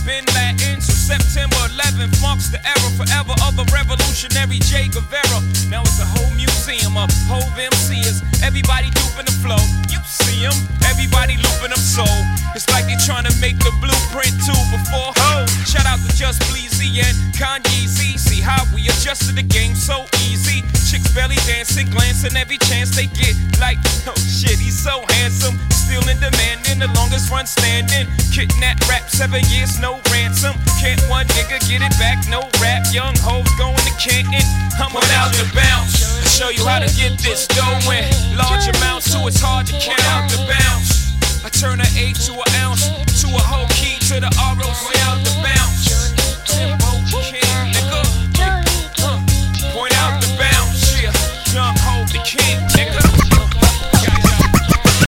Bin Laden. So September 11th marks the era forever of the revolutionary Che Guevara. Now it's a whole museum of whole MCs. Everybody duping the flow. You see them, everybody looping them so. It's like they trying to make the blueprint too before ho. Shout out to Just Bleezy and Kanye Z. See how we adjusted the game so easy. Chicks belly dancing, glancing every chance they get. Like, oh shit, he's so handsome. Still in demand, in the longest run standing. Kidnap rap, 7 years, no ransom. Can't one nigga get it back, no rap. Young hoes going to Canton. I'm without the bounce. I'll show you how to get this dough in large amounts, so it's hard to count out the bounce. I turn an A to a